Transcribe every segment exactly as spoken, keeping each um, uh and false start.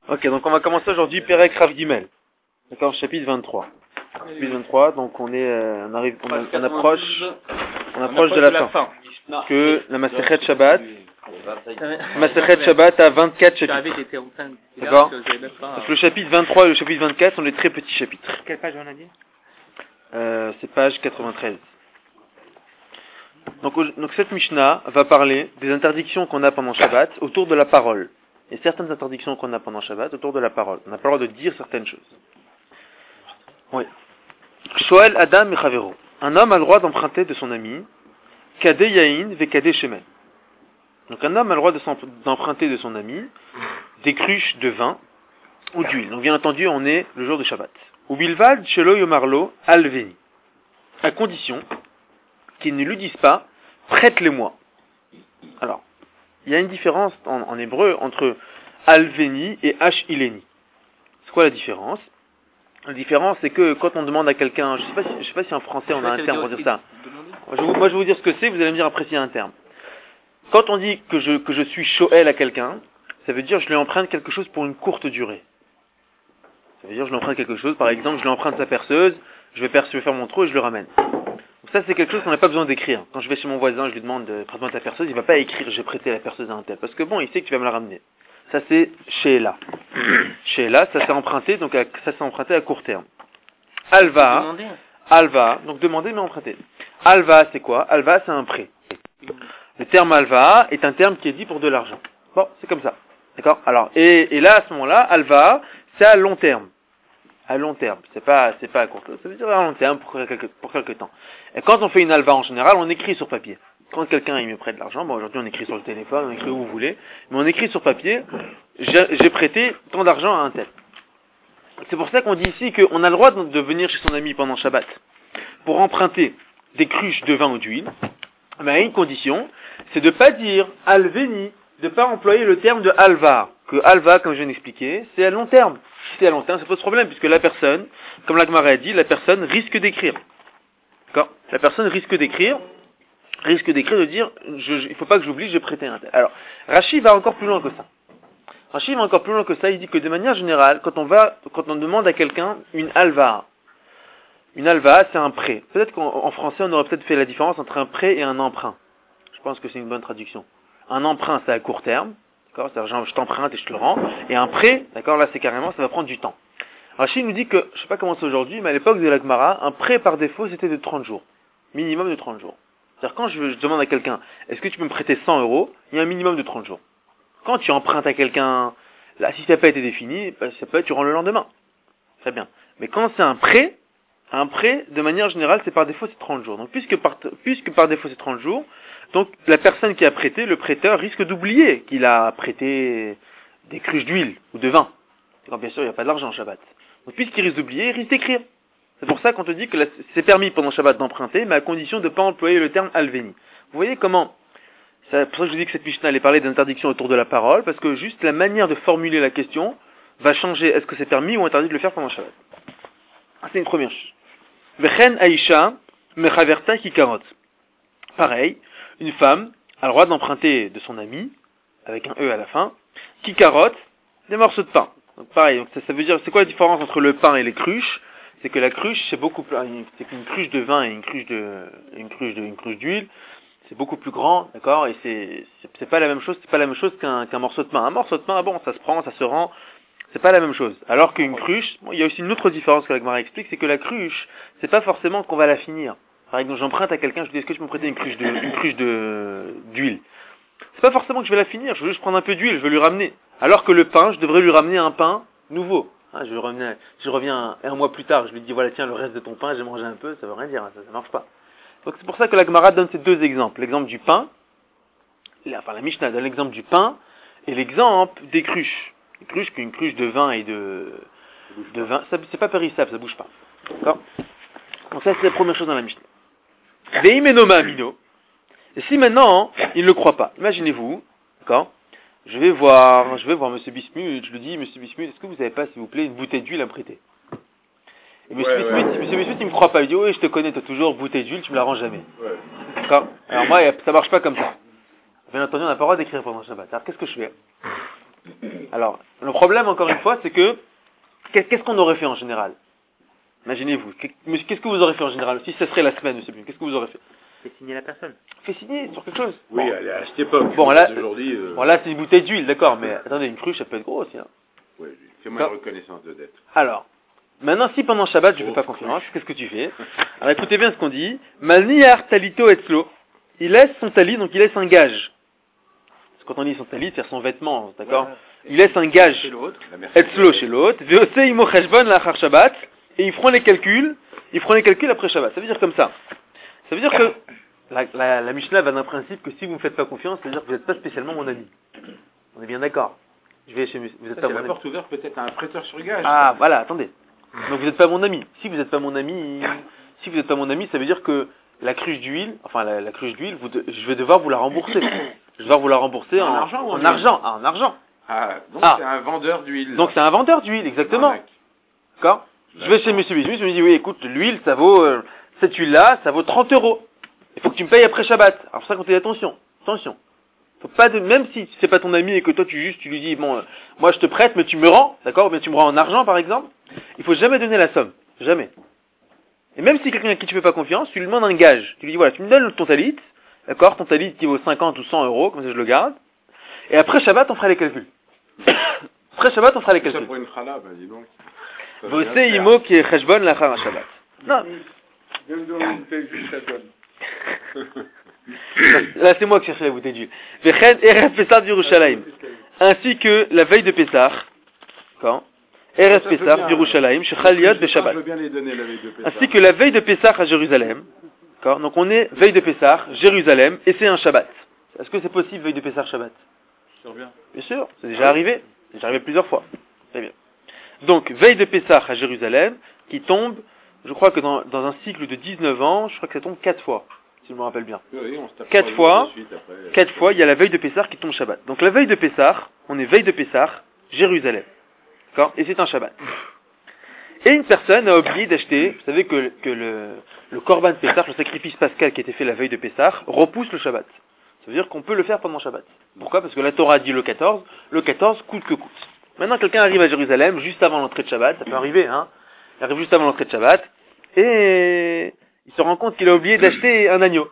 Ok, donc on va commencer aujourd'hui Perek Rav Gimel. D'accord, chapitre vingt-trois. Chapitre vingt-trois, donc on est, euh, on arrive, on, on approche, on approche de la fin. Que la Masechet Shabbat, Masechet Shabbat a vingt-quatre chapitres. D'accord. Donc le chapitre vingt-trois et le chapitre vingt-quatre sont les très petits chapitres. Quelle page on a dit? Euh, c'est page quatre-vingt-treize. Donc, donc cette Mishnah va parler des interdictions qu'on a pendant Shabbat autour de la parole. Et certaines interdictions qu'on a pendant Shabbat autour de la parole. On n'a pas le droit de dire certaines choses. Oui. Shoel Adam Mechavero. Un homme a le droit d'emprunter de son ami Kade Yain ve Kade Shemen. Donc un homme a le droit de d'emprunter de son ami des cruches de vin ou d'huile. Donc bien entendu, on est le jour de Shabbat. Ou Bilvad Shelo Yomarlo Alveni. À condition qu'ils ne lui disent pas prête-les-moi. Alors, il y a une différence en, en hébreu entre Alveni et H-Ileni. C'est quoi la différence? La différence, c'est que quand on demande à quelqu'un, je ne sais pas si, je sais pas si en français on a un terme pour dire ça. Moi je, moi je vais vous dire ce que c'est, vous allez me dire après s'il y a un terme. Quand on dit que je, que je suis shoel à quelqu'un, ça veut dire que je lui emprunte quelque chose pour une courte durée. Ça veut dire que je lui emprunte quelque chose, par exemple, je lui emprunte sa perceuse, je vais, perce, je vais faire mon trou et je le ramène. Donc ça c'est quelque chose qu'on n'a pas besoin d'écrire. Quand je vais chez mon voisin, je lui demande de prête-moi ta perceuse, il ne va pas écrire j'ai prêté la perceuse à un tel. Parce que bon, il sait que tu vas me la ramener. Ça c'est Sheela. Sheela, ça s'est emprunté, donc à, ça s'est emprunté à court terme. Alva, Alva, donc demander mais emprunter. Alva c'est quoi? Alva c'est un prêt. Le terme Alva est un terme qui est dit pour de l'argent. Bon, c'est comme ça. D'accord? Alors, et, et là à ce moment-là, Alva, c'est à long terme. À long terme, c'est pas, c'est pas à court terme, ça veut dire à long terme pour quelque, pour quelque temps. Et quand on fait une alva en général, on écrit sur papier. Quand quelqu'un il me prête de l'argent, bon aujourd'hui on écrit sur le téléphone, on écrit où vous voulez, mais on écrit sur papier, j'ai, j'ai prêté tant d'argent à un tel. C'est pour ça qu'on dit ici qu'on a le droit de venir chez son ami pendant Shabbat pour emprunter des cruches de vin ou d'huile, mais à une condition, c'est de pas dire alveni, de pas employer le terme de alva, que alva, comme je viens d'expliquer, c'est à long terme. Si c'est à long terme, ça pose problème, puisque la personne, comme la Gemara a dit, la personne risque d'écrire. D'accord? La personne risque d'écrire, risque d'écrire, de dire, je, je, il ne faut pas que j'oublie, j'ai prêté un tel. Alors, Rashi va encore plus loin que ça. Rashi va encore plus loin que ça, il dit que de manière générale, quand on va, quand on demande à quelqu'un une alva, une alva, c'est un prêt. Peut-être qu'en français, on aurait peut-être fait la différence entre un prêt et un emprunt. Je pense que c'est une bonne traduction. Un emprunt, c'est à court terme. D'accord, c'est-à-dire, genre, je t'emprunte et je te le rends. Et un prêt, d'accord, là, c'est carrément, ça va prendre du temps. Rachid nous dit que, je sais pas comment c'est aujourd'hui, mais à l'époque de la Gemara, un prêt par défaut, c'était de trente jours. Minimum de trente jours. C'est-à-dire, quand je, je demande à quelqu'un, est-ce que tu peux me prêter cent euros, il y a un minimum de trente jours. Quand tu empruntes à quelqu'un, là, si ça n'a pas été défini, bah, ça peut être, tu rends le lendemain. Très bien. Mais quand c'est un prêt, un prêt, de manière générale, c'est par défaut, c'est trente jours. Donc, puisque par, puisque par défaut, c'est trente jours, donc, la personne qui a prêté, le prêteur, risque d'oublier qu'il a prêté des cruches d'huile ou de vin. Alors, bien sûr, il n'y a pas de l'argent en Shabbat. Donc, puisqu'il risque d'oublier, il risque d'écrire. C'est pour ça qu'on te dit que la, c'est permis pendant Shabbat d'emprunter, mais à condition de ne pas employer le terme alveni. Vous voyez comment, c'est pour ça que je dis que cette Mishnah allait parler d'interdiction autour de la parole, parce que juste la manière de formuler la question va changer. Est-ce que c'est permis ou interdit de le faire pendant Shabbat? Ah, c'est une première chose. Vechen Aisha mechaverta kikarot. Pareil. Une femme a le droit d'emprunter de son ami, avec un E à la fin, qui carotte des morceaux de pain. Donc pareil, donc ça, ça veut dire, c'est quoi la différence entre le pain et les cruches? C'est que la cruche, c'est beaucoup plus, c'est qu'une cruche de vin et une cruche de, une cruche de, une cruche d'huile, c'est beaucoup plus grand, d'accord? Et c'est, c'est, c'est pas la même chose, c'est pas la même chose qu'un, qu'un morceau de pain. Un morceau de pain, bon, ça se prend, ça se rend, c'est pas la même chose. Alors qu'une cruche, bon, il y a aussi une autre différence que la Gemara explique, c'est que la cruche, c'est pas forcément qu'on va la finir. Par exemple, j'emprunte à quelqu'un, je lui dis, est-ce que tu peux me prêter une cruche de, une cruche de, d'huile? C'est pas forcément que je vais la finir, je veux juste prendre un peu d'huile, je veux lui ramener. Alors que le pain, je devrais lui ramener un pain nouveau. Hein, je, revenais, je reviens un, un mois plus tard, je lui dis, voilà, tiens, le reste de ton pain, j'ai mangé un peu, ça veut rien dire, hein, ça, ça marche pas. Donc c'est pour ça que la Gemara donne ces deux exemples. L'exemple du pain, la, enfin la Mishnah donne l'exemple du pain, et l'exemple des cruches. Les cruches, qu'une cruche de vin et de, de vin, ça, c'est pas périssable, ça bouge pas. D'accord? Donc ça, c'est la première chose dans la Mishnah. Et si maintenant, il ne le croit pas, imaginez-vous, d'accord, je vais voir, je vais voir Monsieur Bismuth, je lui dis, Monsieur Bismuth, est-ce que vous n'avez pas, s'il vous plaît, une bouteille d'huile à me prêter? Et Monsieur ouais, Bismuth, ouais. Monsieur Bismuth, il me croit pas, il dit, oui, je te connais, tu as toujours bouteille d'huile, tu me la rends jamais. Ouais. D'accord? Alors moi, ça marche pas comme ça. Bien entendu, on n'a pas le droit d'écrire pendant le Shabbat. Alors qu'est-ce que je fais? Alors, le problème, encore une fois, c'est que, qu'est-ce qu'on aurait fait en général? Imaginez-vous, qu'est-ce que vous aurez fait en général? Si ce serait la semaine, je sais plus, qu'est-ce que vous aurez fait? Fait signer la personne. Fait signer sur quelque chose. Oui, bon. à cette époque. Bon, là, aujourd'hui, euh... bon, là c'est une bouteille d'huile, d'accord, mais attendez, une cruche, ça peut être gros aussi. Hein. Oui, c'est moi une reconnaissance de dette. Alors, maintenant, si pendant Shabbat, je ne fais pas confiance, qu'est-ce que tu fais? Alors écoutez bien ce qu'on dit. Malniar talito etzlo. Il laisse son talit, donc il laisse un gage. Parce que quand on dit son talit, c'est son vêtement, d'accord ouais. Il laisse un gage. Chez l'autre. Etzlo chez l'autre. Veose imo cheshbon lachar Shabbat. Et ils feront les calculs. Ils feront les calculs après Shabbat. Ça veut dire comme ça. Ça veut dire que la, la, la Mishnah va d'un principe que si vous ne me faites pas confiance, ça veut dire que vous n'êtes pas spécialement mon ami. On est bien d'accord. Je vais chez vous êtes ça, pas c'est mon la ami. porte ouverte peut-être à un prêteur sur gage. Ah, voilà, attendez. Donc vous n'êtes pas mon ami. Si vous n'êtes pas mon ami, si vous n'êtes pas mon ami, ça veut dire que la cruche d'huile, enfin la, la cruche d'huile, vous de, je vais devoir vous la rembourser. Je vais devoir vous la rembourser en, en argent ou en, en argent. Ah, en argent. Ah, donc ah. c'est un vendeur d'huile. Donc c'est un vendeur d'huile, exactement. D'accord. Je vais chez Monsieur Bismuth, je me dis oui, écoute, l'huile, ça vaut euh, cette huile-là, ça vaut trente euros. Il faut que tu me payes après Shabbat. Alors pour ça qu'on te dit attention, attention. Faut pas de, même si c'est pas ton ami et que toi tu juste tu lui dis bon, euh, moi je te prête mais tu me rends, d'accord, ou bien tu me rends en argent par exemple. Il faut jamais donner la somme, jamais. Et même si quelqu'un à qui tu fais pas confiance, tu lui demandes un gage. Tu lui dis voilà, tu me donnes ton talit, d'accord, ton talit qui vaut cinquante ou cent euros, comme ça je le garde. Et après Shabbat on fera les calculs. Après Shabbat on fera les calculs. Ça pour une chala, ben dis donc. Voce imo qui est cheshbon lachar Shabbat. Non. Là, c'est moi qui cherchais la bouteille d'huile. Vechen Erev Pessah d'Yerushalayim. Ainsi que la veille de Pessah. Quand Erev Pessah d'Yerushalayim, Shechal Yod Beshabbat. Ainsi que la veille de Pessah à Jérusalem. Donc on est veille de Pessah, Jérusalem, et c'est un Shabbat. Est-ce que c'est possible, veille de Pessah, Shabbat? Bien. Bien sûr, c'est déjà arrivé. C'est déjà arrivé plusieurs fois. Très bien. Donc, veille de Pessah à Jérusalem, qui tombe, je crois que dans, dans un cycle de dix-neuf ans, je crois que ça tombe quatre fois. Si je me rappelle bien. Oui, on se tape quatre fois, suite, après, quatre fois, il y a la veille de Pessah qui tombe Shabbat. Donc la veille de Pessah, on est veille de Pessah, Jérusalem. D'accord? Et c'est un Shabbat. Et une personne a oublié d'acheter, vous savez que, que le, le Korban Pessah, le sacrifice pascal qui a été fait la veille de Pessah, repousse le Shabbat. Ça veut dire qu'on peut le faire pendant Shabbat. Pourquoi? Parce que la Torah dit le quatorze, le quatorze coûte que coûte. Maintenant quelqu'un arrive à Jérusalem, juste avant l'entrée de Shabbat, ça peut arriver, hein? Il arrive juste avant l'entrée de Shabbat, et il se rend compte qu'il a oublié d'acheter un agneau.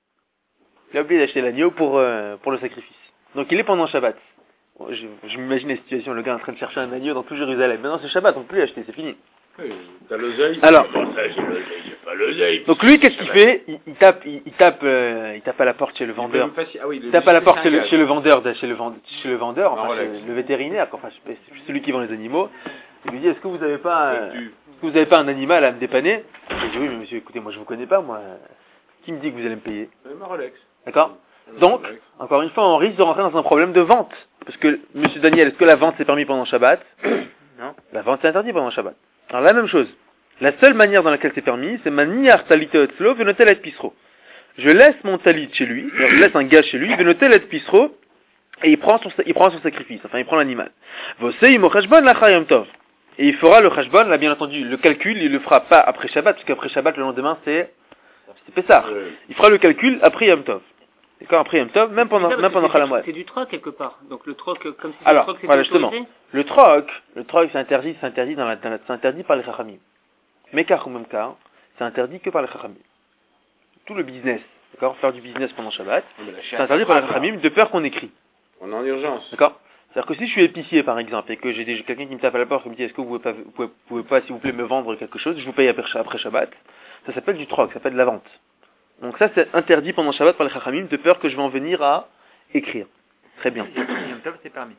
Il a oublié d'acheter l'agneau pour, euh, pour le sacrifice. Donc il est pendant Shabbat. Bon, je, je m'imagine la situation, le gars est en train de chercher un agneau dans tout Jérusalem. Maintenant c'est Shabbat, on ne peut plus l'acheter, c'est fini. Oui, t'as l'oseille. Alors, j'ai pas l'oseille. Donc lui, qu'est-ce qu'il fait? il, il tape, il, il tape, euh, il tape à la porte chez le vendeur. Ah oui, il tape à la porte chez le, chez le vendeur, chez le, vend, chez le vendeur, enfin, chez le vétérinaire, enfin celui qui vend les animaux. Il lui dit, est-ce que vous avez pas, euh, est-ce que vous avez pas un animal à me dépanner? Il dit oui, mais monsieur, écoutez, moi je vous connais pas, moi. Qui me dit que vous allez me payer? Ma Rolex. D'accord? Donc, encore une fois, on risque de rentrer dans un problème de vente. Parce que, monsieur Daniel, est-ce que la vente c'est permis pendant Shabbat? Non. La vente c'est interdit pendant Shabbat. Alors la même chose. La seule manière dans laquelle c'est permis, c'est maniar talite etzlo venotel et pisro. Je laisse mon talit chez lui, je laisse un gars chez lui, venotel et pisro, et il prend son, il prend son sacrifice, enfin il prend l'animal. Vose imo cheshbon lachar yom tov. Et il fera le cheshbon, là bien entendu, le calcul, il le fera pas après Shabbat, parce qu'après Shabbat, le lendemain, c'est, c'est Pessah. Il fera le calcul après Yom Tov. D'accord, après Yom Tov, même pendant, même pendant Chalamouad. C'est du troc quelque part. Donc le troc, comme si c'était Alors, le troc, c'était voilà, justement. autorisé. Le troc, le troc, c'est interdit, c'est interdit dans la, dans la, c'est interdit par les chachamim. Mekar ou memkar, c'est interdit que par les chachamim. Tout le business, d'accord, faire du business pendant Shabbat, c'est interdit par les chachamim de peur qu'on écrit. On est en urgence. D'accord? C'est-à-dire que si je suis épicier, par exemple, et que j'ai des, quelqu'un qui me tape à la porte et me dit, est-ce que vous pouvez pas, vous pouvez, vous pouvez pas, s'il vous plaît, me vendre quelque chose, je vous paye après, après Shabbat, ça s'appelle du troc, ça s'appelle de la vente. Donc ça, c'est interdit pendant Shabbat par les chachamim de peur que je vais en venir à écrire. Très bien. Yom Tov, c'est permis.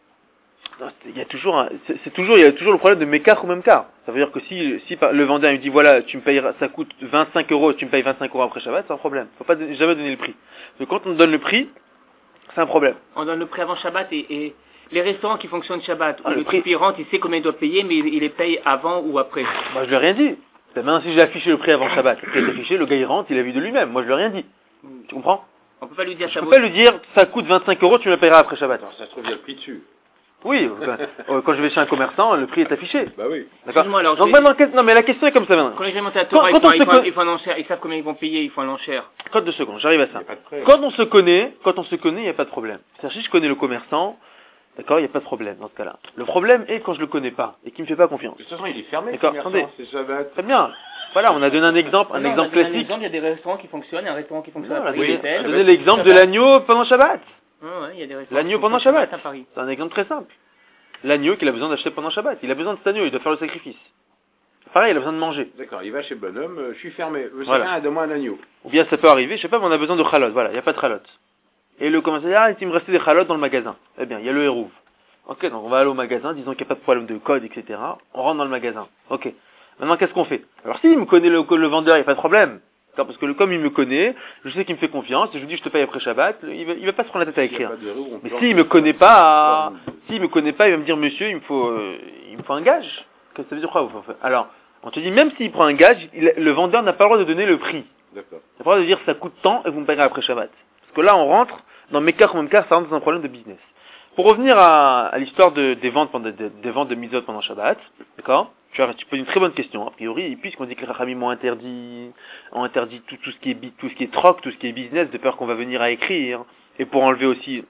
Non, il y a toujours, un, c'est, c'est toujours, il y a toujours le problème de mekar ou même car. Ça veut dire que si, si le vendeur me dit, voilà, tu me payeras, ça coûte vingt-cinq euros, tu me payes vingt-cinq euros après Shabbat, c'est un problème. Faut pas jamais donner le prix. Parce que quand on donne le prix, c'est un problème. On donne le prix avant Shabbat et, et les restaurants qui fonctionnent Shabbat, ah, où le, le prix type il rentre, il sait combien il doit payer, mais il, il les paye avant ou après. Moi, je lui ai rien dit. Maintenant, si j'ai affiché le prix avant Shabbat, le prix est affiché, le gars il rentre, il a vu de lui-même. Moi, je lui ai rien dit. Tu comprends? On peut pas lui dire je ça. Je peux pas lui dire, ça coûte vingt-cinq euros, tu me le payeras après Shabbat. Alors, ça se trouve, il y a le prix dessus. Oui, quand, quand je vais chez un commerçant, le prix est affiché. Bah oui. D'accord. Alors, donc maintenant, non mais la question est comme ça maintenant. Quand les gens montent à la Torah, ils, font, ils, font, ils font un enchère, ils savent combien ils vont payer, ils font un enchère. Quand deux secondes, j'arrive à ça. Quand on se connaît, quand on se connaît, il n'y a pas de problème. C'est-à-dire si je connais le commerçant, D'accord, il n'y a pas de problème dans ce cas-là. Le problème est quand je le connais pas et qu'il me fait pas confiance. De toute façon, il est fermé. D'accord, le attendez. commerçant, c'est Shabbat. Très bien. Voilà, on a donné un exemple, un Non, exemple on a donné un classique. exemple, il y a des restaurants qui fonctionnent, un restaurant qui fonctionne Non, on à a Paris, donné, l'hôtel. on a donné l'exemple de l'agneau pendant Shabbat. Ouais, ouais, il y a des restaurants L'agneau qui pendant fonctionnent Shabbat. à Paris. C'est un exemple très simple. L'agneau qu'il a besoin d'acheter pendant Shabbat. Il a besoin de cet agneau, il doit faire le sacrifice. Pareil, il a besoin de manger. D'accord, il va chez Bonhomme, euh, je suis fermé. Euh, Voilà. Chacun a donné un agneau. Ou bien ça peut arriver, je sais pas, mais on a besoin de chalot. Voilà, il n'y a pas de chalot. Et le commerçant dit, ah, il me restait des chalotes dans le magasin. Eh bien, il y a le hérouve. Ok, donc on va aller au magasin, disons qu'il n'y a pas de problème de code, et cetera. On rentre dans le magasin. Ok. Maintenant, qu'est-ce qu'on fait? Alors, s'il me connaît le, le vendeur, il n'y a pas de problème. Parce que le, comme il me connaît, je sais qu'il me fait confiance, je lui dis je te paye après Shabbat, il va, il va pas se prendre la tête à écrire. Mais s'il me connaît pas, s'il me connaît pas, il va me dire monsieur, il me faut, euh, il me faut un gage. Qu'est-ce que ça veut dire quoi? Alors, on te dit même s'il prend un gage, il, le vendeur n'a pas le droit de donner le prix. D'accord. Il n'a pas le droit de dire ça coûte tant et vous me payerez après Shabbat. Parce que là, on rentre dans mes cas ou même cas, ça rentre dans un problème de business. Pour revenir à, à l'histoire de, des ventes pendant, des, des ventes de mitzvot pendant Shabbat, d'accord? Tu, as, tu poses une très bonne question, a priori, puisqu'on dit que les Rachamim ont interdit, ont interdit tout, tout ce qui est, tout ce qui est troc, tout ce qui est business, de peur qu'on va venir à écrire, et pour enlever aussi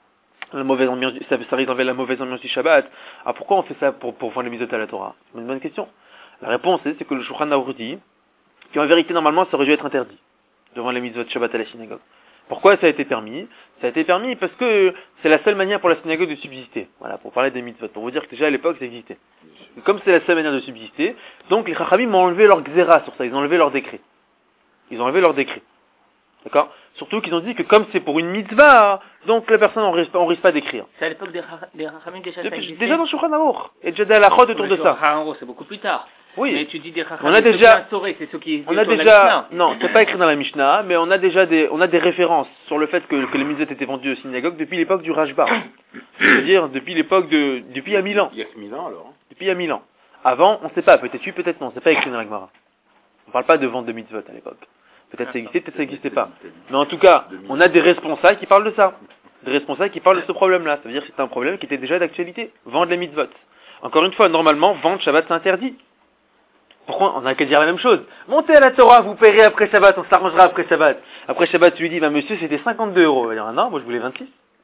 la mauvaise ambiance, ça, ça risque d'enlever la mauvaise ambiance du Shabbat. Alors pourquoi on fait ça pour, pour vendre les mitzvot à la Torah? C'est une bonne question. La réponse est, c'est que le Shulchan Aruch dit, qu'en vérité, normalement, ça aurait dû être interdit, de vendre les mitzvot de Shabbat à la synagogue. Pourquoi ça a été permis? Ça a été permis parce que c'est la seule manière pour la synagogue de subsister. Voilà, pour parler des mitzvot. Pour vous dire que déjà à l'époque ça existait. Et comme c'est la seule manière de subsister, donc les Chachamim ont enlevé leur xéra sur ça, ils ont enlevé leur décret. Ils ont enlevé leur décret. D'accord? Surtout qu'ils ont dit que comme c'est pour une mitzvah, donc la personne on risque, on risque pas d'écrire. C'est à l'époque des Chachamim déjà ça existait. Déjà dans Shulchan Aruch. Et déjà des halachot autour de ça. Shulchan c'est beaucoup plus tard. Oui. Mais tu dis des Chachamim, on a déjà, c'est ceux qui on a déjà, non, c'est pas écrit dans la Mishnah, mais on a déjà des, on a des références sur le fait que, que les mitzvot étaient vendus aux synagogues depuis l'époque du Rashba. C'est-à-dire depuis l'époque de, depuis il y a mille ans. Il y a que mille ans alors. Depuis il y a mille ans. Avant, on sait pas, peut-être oui, peut-être non, c'est pas écrit dans la Gemara. On parle pas de vente de mitzvot à l'époque. Peut-être ça existait, peut-être ça existait pas. Mais en tout cas, on a des responsables qui parlent de ça. Des responsables qui parlent de ce problème-là. Ça veut dire que c'est un problème qui était déjà d'actualité. Vendre les mitzvot. Encore une fois, normalement, vendre Shabbat c'est interdit. Pourquoi on n'a qu'à dire la même chose? Montez à la Torah, vous paierez après Shabbat, on s'arrangera après Shabbat. Après Shabbat, tu lui dis, bah monsieur, c'était cinquante-deux euros. Il va dire, ah non, moi je voulais vingt-six.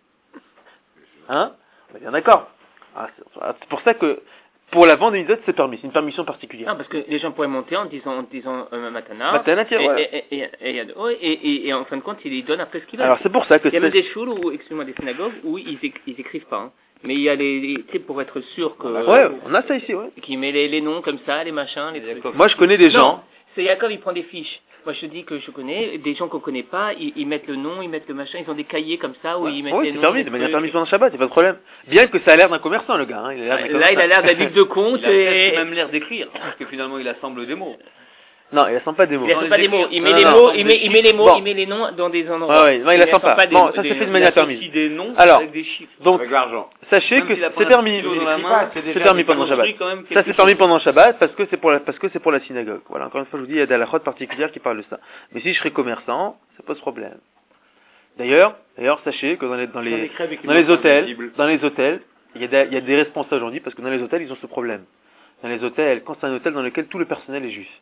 Hein? On va dire, d'accord. Ah, c'est pour ça que, pour la vente des mitzvot, c'est permis. C'est une permission particulière. Non, parce que les gens pourraient monter en disant, en disant euh, Matana. Matana, tiens, et, ouais. et, et, et, et, et, et, et en fin de compte, ils les donnent après ce qu'ils veulent. Alors c'est pour ça que il y a même des choules ou, excuse-moi, des synagogues où ils, éc ils écrivent pas. Hein. Mais il y a les, les tu sais, pour être sûr que... Ouais, on a ça ici, ouais. Qui met les, les noms comme ça, les machins, les trucs. Moi, je connais des gens... Non, c'est Yaakov, il prend des fiches. Moi, je te dis que je connais des gens qu'on connaît pas, ils, ils mettent le nom, ils mettent le machin, ils ont des cahiers comme ça où ouais. ils mettent oui, les noms. Oui, c'est permis, de manière permise pendant Shabbat, c'est pas de problème. Bien que ça a l'air d'un commerçant, le gars. Hein. Il a l'air Là, il a l'air d'un livre de compte il a et... même l'air d'écrire, parce que finalement, il assemble des mots. Non, il assemble pas des mots. Il assemble pas des mots. Il met non, les non, mots, non, il met, il met les mots, bon. il met les noms dans des endroits. Ah ouais, non, il, il assemble pas. pas. Bon, ça se fait de manière permise. Des noms Alors, avec des chiffres. Donc, avec l'argent. Sachez même que si c'est permis. C'est permis pendant Shabbat. Ça c'est permis pendant Shabbat parce que c'est pour la, parce que c'est pour la synagogue. Voilà. Encore une fois, je vous dis, il y a des halachot particulières qui parlent de ça. Mais si je serais commerçant, ça pose problème. D'ailleurs, d'ailleurs, sachez que dans les, dans les, dans les hôtels, dans les hôtels, il y a des, il y a des responsables aujourd'hui parce que dans les hôtels, ils ont ce problème. Dans les hôtels, quand c'est un hôtel dans lequel tout le personnel est juif.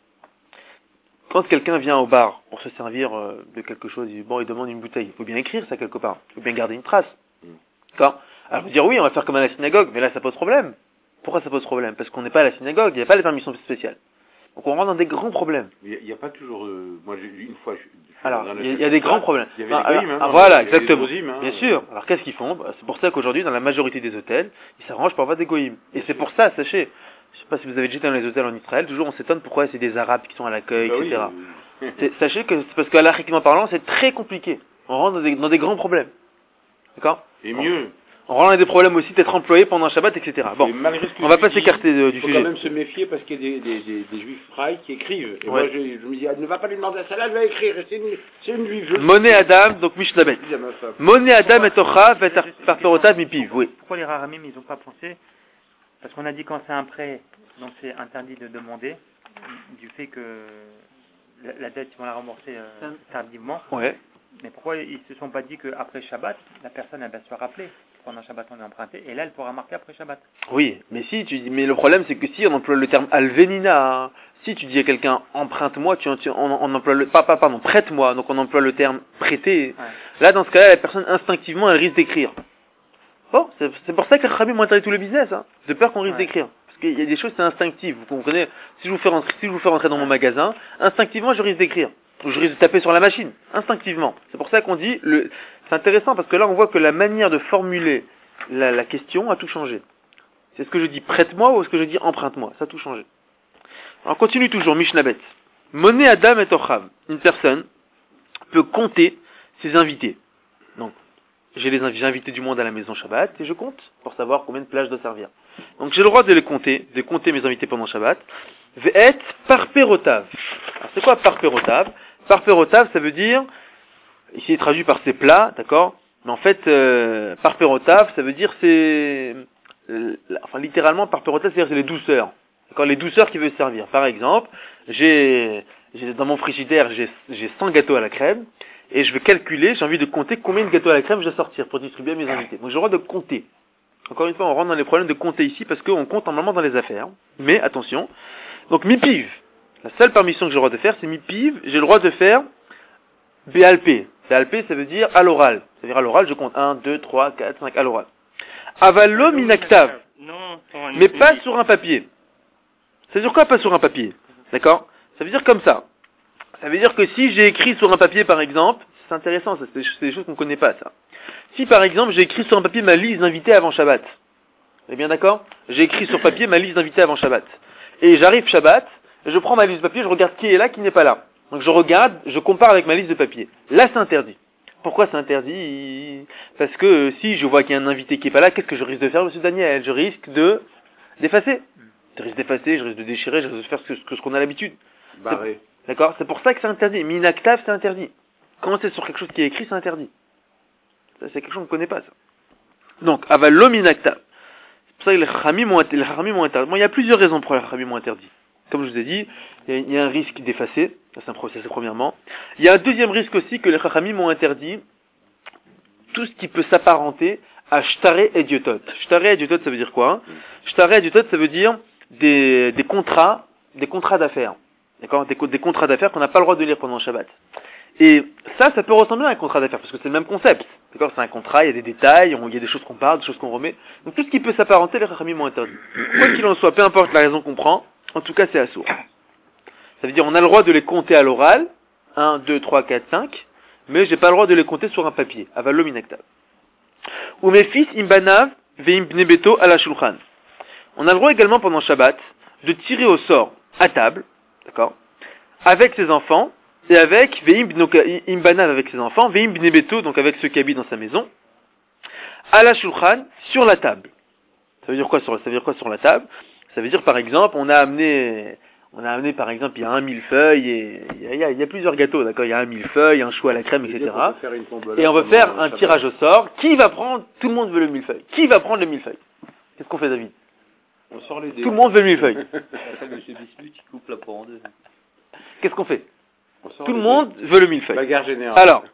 Quand quelqu'un vient au bar pour se servir euh, de quelque chose, il, bon, il demande une bouteille. Il faut bien écrire ça quelque part. Il faut bien garder une trace. D'accord? Alors, vous dire oui, on va faire comme à la synagogue, mais là, ça pose problème. Pourquoi ça pose problème? Parce qu'on n'est pas à la synagogue, il n'y a pas les permissions spéciales. Donc, on rentre dans des grands problèmes. Il n'y a, a pas toujours... Euh, moi, j'ai une fois... Je, je alors, il y, y a des grands problèmes. Il y avait ah, des goïms, hein, ah, voilà, il y avait exactement. des goïms, hein, bien sûr. Alors, qu'est-ce qu'ils font? bah, C'est pour ça qu'aujourd'hui, dans la majorité des hôtels, ils s'arrangent pour avoir des goïms. Et c'est pour ça, sachez, je sais pas si vous avez déjà été dans les hôtels en Israël, toujours on s'étonne pourquoi c'est des Arabes qui sont à l'accueil, bah et cetera. Oui. Sachez que c'est parce qu'à l'arriquement parlant, c'est très compliqué. On rentre dans des, dans des grands problèmes. D'accord? Et mieux. On rentre dans des problèmes aussi d'être employé pendant Shabbat, et cetera. Bon, on va pas s'écarter du sujet. Il faut quand même se méfier parce qu'il y a des, des, des, des juifs fraïs qui écrivent. Et ouais. moi, je, je me dis, ah, ne va pas lui demander ça, là, elle va écrire. C'est une, c'est une juive. Moné Adam, donc Mishnabet. Moné Adam et Tocha, Vetarperotav Mipiv. Oui. Pourquoi les Rahamim, ils n'ont pas pensé? Parce qu'on a dit quand c'est un prêt, donc c'est interdit de demander, du fait que la, la dette, ils vont la rembourser euh, tardivement. Ouais. Mais pourquoi ils se sont pas dit qu'après Shabbat, la personne elle va se faire rappeler pendant Shabbat on est emprunté et là elle pourra marquer après Shabbat. Oui, mais si tu dis, mais le problème c'est que si on emploie le terme alvenina, si tu dis à quelqu'un emprunte-moi, tu, tu on, on emploie le pas, pas pardon prête-moi, donc on emploie le terme prêter. Ouais. Là dans ce cas-là la personne instinctivement elle risque d'écrire. Bon, c'est, c'est pour ça que les Chachamim m'ont interdit tout le business, hein, de peur qu'on risque Ouais. d'écrire. Parce qu'il y a des choses, c'est instinctif, vous comprenez. Si je vous fais rentrer, si je vous fais rentrer dans mon magasin, instinctivement, je risque d'écrire. Ou je risque de taper sur la machine, instinctivement. C'est pour ça qu'on dit, le... c'est intéressant parce que là, on voit que la manière de formuler la, la question a tout changé. C'est ce que je dis prête-moi ou ce que je dis emprunte-moi, ça a tout changé. Alors, continue toujours, Mishnah Bet. Moné Adam et Ochav. Une personne peut compter ses invités. Donc, j'ai les inv- j'ai invité du monde à la maison Shabbat et je compte pour savoir combien de plages doit servir. Donc, j'ai le droit de les compter, de compter mes invités pendant Shabbat. Ve'et parperotav. Alors, c'est quoi parperotav? Parperotav, ça veut dire, ici il est traduit par ses plats, d'accord? Mais en fait, euh, parperotav, ça veut dire c'est, euh, enfin littéralement parperotav, c'est-à-dire c'est les douceurs. D'accord, les douceurs qu'il veut servir. Par exemple, j'ai, j'ai dans mon frigidaire, j'ai, j'ai cent gâteaux à la crème, et je veux calculer, j'ai envie de compter combien de gâteaux à la crème je dois sortir pour distribuer à mes invités. Donc j'ai le droit de compter. Encore une fois, on rentre dans les problèmes de compter ici parce qu'on compte normalement dans les affaires. Mais attention. Donc mi-piv. La seule permission que j'ai le droit de faire, c'est mi-piv. J'ai le droit de faire B L P. B L P, ça veut dire à l'oral. Ça veut dire à l'oral, je compte un, deux, trois, quatre, cinq à l'oral. Avalo minaktav. Non, sur un Mais pas écrit. sur un papier. Ça veut dire quoi, pas sur un papier? D'accord? Ça veut dire comme ça. Ça veut dire que si j'ai écrit sur un papier, par exemple, c'est intéressant, ça, c'est, c'est des choses qu'on ne connaît pas, ça. Si, par exemple, j'ai écrit sur un papier ma liste d'invités avant Shabbat. Vous êtes bien d'accord? J'ai écrit sur papier ma liste d'invités avant Shabbat. Et j'arrive Shabbat, je prends ma liste de papier, je regarde qui est là, qui n'est pas là. Donc je regarde, je compare avec ma liste de papier. Là, c'est interdit. Pourquoi c'est interdit? Parce que euh, si je vois qu'il y a un invité qui n'est pas là, qu'est-ce que je risque de faire, monsieur Daniel? Je risque de d'effacer. Je risque d'effacer, je risque de déchirer, je risque de faire ce, que, ce qu'on a l'habitude. Barré. D'accord? C'est pour ça que c'est interdit. Minaktav, c'est interdit. Quand c'est sur quelque chose qui est écrit, c'est interdit. Ça, c'est quelque chose qu'on ne connaît pas, ça. Donc, avalo minaktav. C'est pour ça que les Chachamim m'ont les Chachamim m'ont interdit. Bon, il y a plusieurs raisons pour les Chachamim m'ont interdit. Comme je vous ai dit, il y a, il y a un risque d'effacer. Ça, c'est un procès, c'est premièrement. Il y a un deuxième risque aussi que les Chachamim m'ont interdit. Tout ce qui peut s'apparenter à Shtare et Diotot. Shtare et Diotot, ça veut dire quoi? Shtare et Diotot, ça veut dire des, des contrats, des contrats d'affaires. D'accord? Des, des contrats d'affaires qu'on n'a pas le droit de lire pendant le Shabbat. Et ça, ça peut ressembler à un contrat d'affaires, parce que c'est le même concept. D'accord? C'est un contrat, il y a des détails, on, il y a des choses qu'on parle, des choses qu'on remet. Donc tout ce qui peut s'apparenter, les Chachamim m'ont interdit. Quoi qu'il en soit, peu importe la raison qu'on prend, en tout cas c'est assourd. Ça veut dire on a le droit de les compter à l'oral, un, deux, trois, quatre, cinq, mais j'ai pas le droit de les compter sur un papier. Avalo minaktav. Ou mes fils imbanav veim bnebeto à la shulchan. On a le droit également pendant Shabbat de tirer au sort à table, d'accord, avec ses enfants, et avec veim imbanav avec ses enfants, veim bnebeto donc avec ceux qui habitent dans sa maison, à la shulchan, sur la table. Ça veut dire quoi sur, ça veut dire quoi sur la table? Ça veut dire par exemple, on a amené, on a amené par exemple, il y a un millefeuille et il y a, il y a, il y a plusieurs gâteaux, d'accord? Il y a un millefeuille, un chou à la crème, et cetera. Et on veut faire un tirage au sort. Qui va prendre? Tout le monde veut le millefeuille. Qui va prendre le millefeuille? Qu'est-ce qu'on fait, David? On sort les dés. Tout le monde veut le millefeuille. Après, monsieur Bismuth, il coupe la poire en deux. Qu'est-ce qu'on fait? On sort Tout le les monde dés. veut le millefeuille. Bagarre générale. Alors,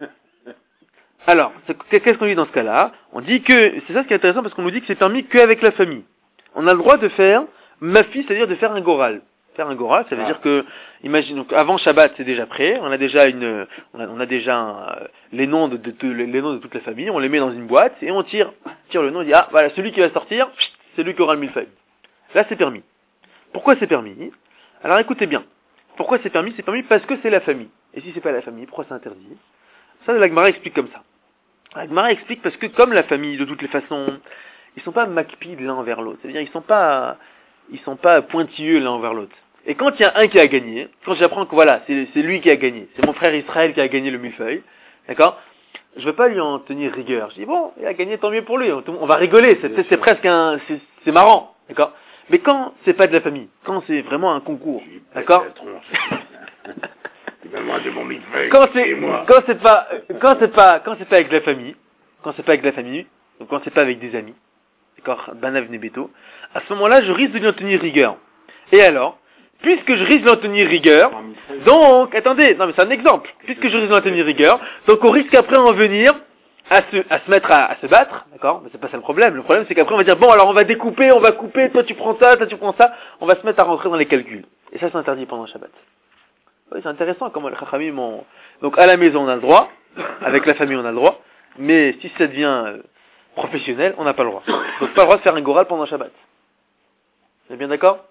alors, c'est- qu'est-ce qu'on dit dans ce cas-là? On dit que, c'est ça ce qui est intéressant parce qu'on nous dit que c'est permis qu'avec la famille. On a le droit de faire ma fille, c'est-à-dire de faire un goral. Faire un goral, ça veut Ah. dire que, imagine, donc avant Shabbat, c'est déjà prêt. On a déjà une, on a, on a déjà un, euh, les noms de, de, de- les noms de toute la famille. On les met dans une boîte et on tire, tire le nom. On dit ah voilà, celui qui va sortir, c'est lui qui aura le millefeuille. Là, c'est permis. Pourquoi c'est permis? Alors écoutez bien. Pourquoi c'est permis? C'est permis parce que c'est la famille. Et si c'est pas la famille, pourquoi c'est interdit? Ça, la Gemara explique comme ça. La Gemara explique parce que comme la famille, de toutes les façons, ils sont pas makpides l'un envers l'autre. C'est-à-dire, ils sont pas, ils sont pas pointilleux l'un envers l'autre. Et quand il y a un qui a gagné, quand j'apprends que voilà, c'est, c'est lui qui a gagné, c'est mon frère Israël qui a gagné le millefeuille, d'accord? Je veux pas lui en tenir rigueur. Je dis bon, il a gagné, tant mieux pour lui. On, on va rigoler. C'est, c'est, c'est presque un, c'est, c'est marrant, d'accord? Mais quand c'est pas de la famille, quand c'est vraiment un concours, d'accord? Quand c'est, quand c'est pas, quand c'est pas, quand c'est pas avec la famille, quand c'est pas avec la famille, donc quand c'est pas avec des amis, d'accord, Banav Nebeto, à ce moment-là, je risque de lui en tenir rigueur. Et alors, puisque je risque de lui en tenir rigueur, donc, attendez, non mais c'est un exemple, puisque je risque de lui en tenir rigueur, donc on risque après en venir à se, à se mettre à, à se battre, d'accord, mais c'est pas ça le problème, le problème c'est qu'après on va dire, bon alors on va découper, on va couper, toi tu prends ça, toi tu prends ça, on va se mettre à rentrer dans les calculs. Et ça c'est interdit pendant le Shabbat. Oui, c'est intéressant comment les Chachamim ont... Donc à la maison on a le droit, avec la famille on a le droit, mais si ça devient euh, professionnel, on n'a pas le droit. Donc pas le droit de faire un goral pendant Shabbat. Vous êtes bien d'accord?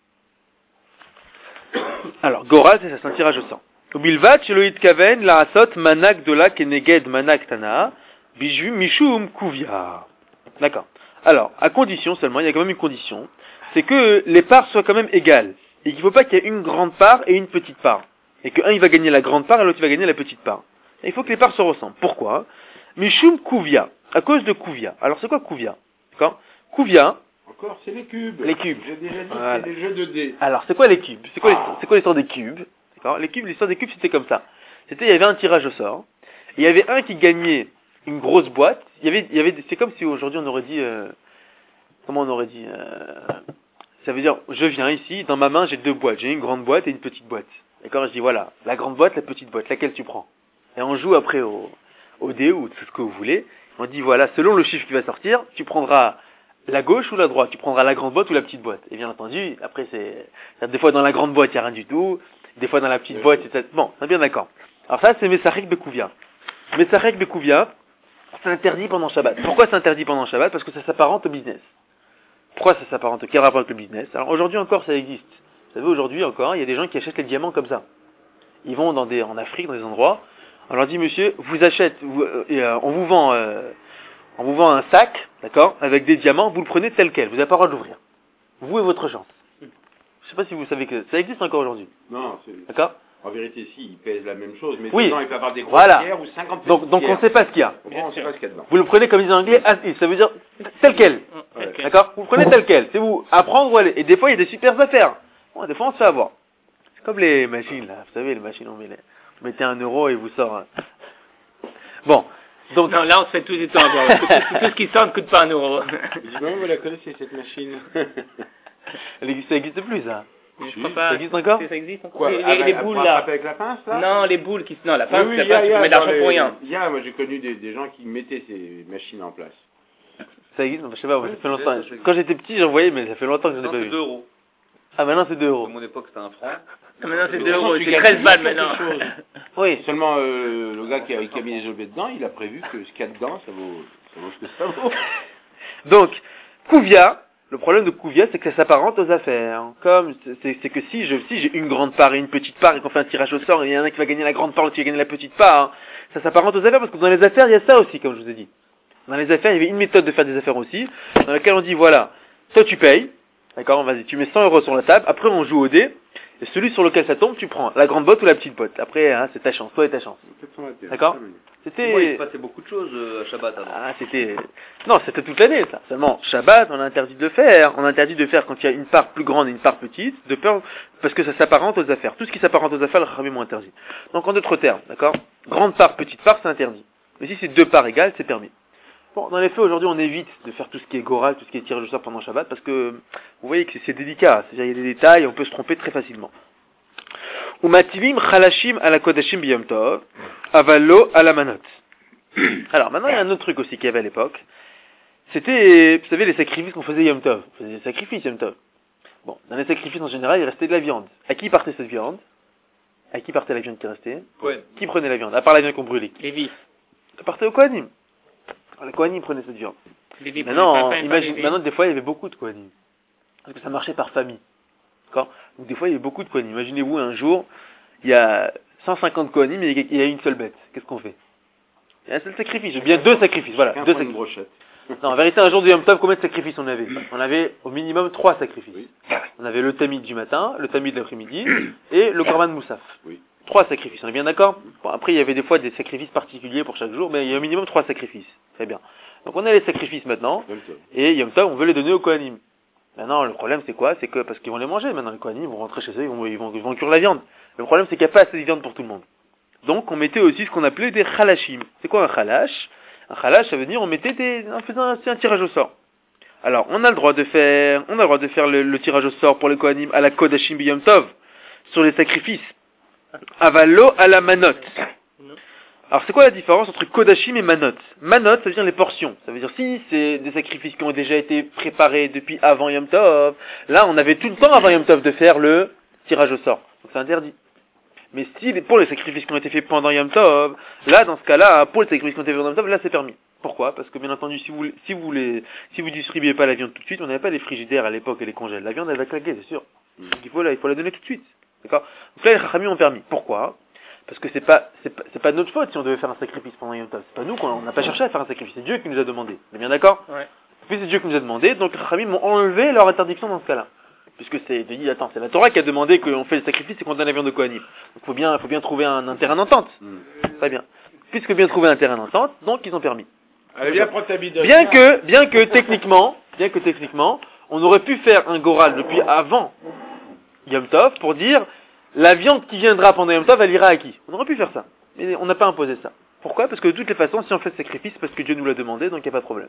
Alors, goral, c'est ça, c'est un tirage au sort. Ubilvat, sheloïd kaven, la asot, manak dola, keneged, manak tana, bijou, mishum, kuvia. D'accord. Alors, à condition seulement, il y a quand même une condition, c'est que les parts soient quand même égales. Et qu'il ne faut pas qu'il y ait une grande part et une petite part. Et qu'un, il va gagner la grande part et l'autre, il va gagner la petite part. Et il faut que les parts se ressemblent. Pourquoi? Mishum, kuvia. À cause de kuvia. Alors, c'est quoi kuvia? D'accord? Kuvia. Encore, c'est les cubes. Les cubes. J'ai déjà dit Voilà. que c'est des jeux de dés. Alors, c'est quoi les cubes? C'est quoi, Ah. l'histoire- c'est quoi l'histoire des cubes? D'accord? Les cubes, l'histoire des cubes, c'était comme ça. C'était, il y avait un tirage au sort. Et il y avait un qui gagnait une grosse boîte. Il y avait, il y avait, c'est comme si aujourd'hui on aurait dit, euh, comment on aurait dit, euh, ça veut dire, je viens ici, dans ma main, j'ai deux boîtes. J'ai une grande boîte et une petite boîte. D'accord? Je dis, voilà, la grande boîte, la petite boîte, laquelle tu prends? Et on joue après au, au dé ou tout ce que vous voulez. On dit, voilà, selon le chiffre qui va sortir, tu prendras la gauche ou la droite, tu prendras la grande boîte ou la petite boîte. Et bien entendu, après c'est, c'est des fois dans la grande boîte il n'y a rien du tout, des fois dans la petite boîte c'est bon, c'est bien d'accord. Alors ça c'est Messarek Bekouvia. Messarek Bekouvia, c'est interdit pendant Shabbat. Pourquoi c'est interdit pendant Shabbat? Parce que ça s'apparente au business. Pourquoi ça s'apparente? Quel rapport avec le business? Alors aujourd'hui encore ça existe. Vous savez, aujourd'hui encore, il y a des gens qui achètent les diamants comme ça. Ils vont dans des, en Afrique, dans des endroits, on leur dit monsieur, vous achetez, vous, euh, et, euh, on vous vend euh, on vous vend un sac, d'accord, avec des diamants, vous le prenez tel quel, vous n'avez pas le droit de l'ouvrir. Vous et votre chance. Je ne sais pas si vous savez que ça existe encore aujourd'hui. Non, c'est... D'accord? En vérité, si, ils pèsent la même chose, mais Oui. dedans, il peut y avoir des grosses Voilà. pierres ou cinquante petites Donc, donc on ne pierres. sait pas ce qu'il y a. On ne sait pas ce qu'il y a dedans. Vous le prenez comme ils disent en anglais, as is, ça veut dire tel quel. Ouais. Ok. D'accord? Vous le prenez tel quel. C'est vous, à prendre ou à aller. Et des fois, il y a des super affaires. Bon, des fois, on se fait avoir. C'est comme les machines, là. Vous savez, les machines, on met les... vous mettez un euro et vous sort un... Bon. Donc, Non, là, on se fait tous les temps avoir. Tout, tout- tout ce qui sort ne coûte pas un euro. Je dis, non, vous la connaissez, cette machine. ça n'existe plus, ça. Je crois pas. Ça existe encore? Ça existe encore. Quoi, les, les- avec- les pour boules, attraper là. avec la pince, là? Non, les boules qui... Non, la pince, Oui, oui, la il y a- pince, il tu y a peux mettre dans d'argent les- pour rien. Il y a, moi j'ai connu des, des gens qui mettaient ces machines en place. Ça existe? Je sais pas, moi, ça Oui, fait longtemps. ça existe. Quand j'étais petit, j'en voyais, mais ça fait longtemps que je n'ai Non, pas c'est vu. deux euros. Ah, maintenant, c'est deux À euros. mon époque, c'était un franc. Maintenant, c'est De deux toute façon, euros. tu C'est gagnes treize balles quelque maintenant. chose. Oui. Seulement, euh, le gars qui a, qui a mis les objets dedans, il a prévu que ce qu'il y a dedans, ça vaut, ça vaut ce que ça vaut. Donc, Kouvia, le problème de Kouvia, c'est que ça s'apparente aux affaires. Comme, c'est, c'est que si je, si j'ai une grande part et une petite part et qu'on fait un tirage au sort et il y en a un qui va gagner la grande part, l'autre qui va gagner la petite part, hein, ça s'apparente aux affaires parce que dans les affaires, il y a ça aussi, comme je vous ai dit. Dans les affaires, il y avait une méthode de faire des affaires aussi, dans laquelle on dit, voilà, toi tu payes, d'accord, vas-y, tu mets cent euros sur la table, après on joue au dé, et celui sur lequel ça tombe, tu prends la grande botte ou la petite botte. Après, hein, c'est ta chance, toi et ta chance. D'accord? C'était... Moi, il se passait beaucoup de choses euh, à Shabbat avant. Ah, c'était... Non, c'était toute l'année, ça. Seulement, Shabbat, on a interdit de le faire. On a interdit de faire quand il y a une part plus grande et une part petite, de peur, parce que ça s'apparente aux affaires. Tout ce qui s'apparente aux affaires, le Khamim ont interdit. Donc, en d'autres termes, d'accord? Grande part, petite part, c'est interdit. Mais si c'est deux parts égales, c'est permis. Bon, dans les faits, aujourd'hui, on évite de faire tout ce qui est goral, tout ce qui est tirage au sort pendant Shabbat, parce que, vous voyez que c'est, c'est délicat. C'est-à-dire, il y a des détails, on peut se tromper très facilement. Umativim chalashim ala kodashim biyom tov, avalo ala manot. Alors, maintenant, il y a un autre truc aussi qu'il y avait à l'époque. C'était, vous savez, les sacrifices qu'on faisait Yom Tov. On faisait des sacrifices Yom Tov. Bon, dans les sacrifices en général, il restait de la viande. À qui partait cette viande? À qui partait la viande qui restait? Ouais. Qui prenait la viande? À part la viande qu'on brûlait. Lévi. Ça partait au Kohanim. Alors, les Kohanim prenaient cette viande. Lévi. Maintenant, pas- pas- imagine, Lévi. maintenant, des fois, il y avait beaucoup de Kohanim. Parce que ça marchait par famille. D'accord? Donc, des fois, il y avait beaucoup de Kohanim. Imaginez-vous, un jour, il y a cent cinquante Kohanim et il y a une seule bête. Qu'est-ce qu'on fait? Il y a un seul sacrifice. Bien deux sacrifices. Voilà. Un Deux point de sacrifices. brochette. Non, en vérité, un jour de Yom Tov, combien de sacrifices on avait? On avait au minimum trois sacrifices. Oui. On avait le tamid du matin, le tamid de l'après-midi et le korban moussaf. Oui. Trois sacrifices, on est bien d'accord? Bon, après, il y avait des fois des sacrifices particuliers pour chaque jour, mais il y a au minimum trois sacrifices. Très bien. Donc on a les sacrifices maintenant, Yom Tov. et Yom Tov, on veut les donner aux Kohanim. Maintenant, le problème, c'est quoi? C'est que, parce qu'ils vont les manger maintenant, les Kohanim, ils vont rentrer chez eux, ils vont, ils vont, ils vont cuire la viande. Le problème, c'est qu'il n'y a pas assez de viande pour tout le monde. Donc, on mettait aussi ce qu'on appelait des chalashim. C'est quoi un chalash? Un chalash, ça veut dire, on mettait des, on faisait un, c'est un tirage au sort. Alors, on a le droit de faire, on a le droit de faire le, le tirage au sort pour les Kohanim à la Kodashim Biyom Tov, sur les sacrifices. Avalo à la manot. Alors, c'est quoi la différence entre Kodashim et manot? Manot, ça veut dire les portions. Ça veut dire, si c'est des sacrifices qui ont déjà été préparés depuis avant Yom Tov, là, on avait tout le temps avant Yom Tov de faire le tirage au sort. Donc, c'est interdit. Mais si, pour les sacrifices qui ont été faits pendant Yom Tov, là, dans ce cas-là, pour les sacrifices qui ont été faits pendant Yom Tov, là, c'est permis. Pourquoi? Parce que bien entendu, si vous si vous les si vous distribuez pas la viande tout de suite, on n'avait pas les frigidaires à l'époque et les congèles. La viande elle va claquer, c'est sûr. Donc il faut la il faut la donner tout de suite. D'accord? Donc là les Chachamim ont permis. Pourquoi? Parce que c'est pas c'est pas c'est pas de notre faute si on devait faire un sacrifice pendant Yom Tov. C'est pas nous qu'on n'a pas cherché à faire un sacrifice. C'est Dieu qui nous a demandé. On est bien d'accord? Ouais. Puis c'est Dieu qui nous a demandé. Donc les Chachamim ont enlevé leur interdiction dans ce cas-là. Puisque c'est de dire attends c'est la Torah qui a demandé qu'on fait le sacrifice et qu'on donne la viande de Kohanim. Donc faut bien faut bien trouver un, un terrain d'entente. Mm. Très bien. Puisque bien trouver un terrain d'entente, donc ils ont permis. Allez, viens prendre ta bidon. Bien que, bien que techniquement, bien que techniquement, on aurait pu faire un goral depuis avant Yom Tov pour dire la viande qui viendra pendant Yom Tov, elle ira à qui? On aurait pu faire ça, mais on n'a pas imposé ça. Pourquoi? Parce que de toutes les façons, si on fait ce sacrifice, c'est parce que Dieu nous l'a demandé, donc il n'y a pas de problème.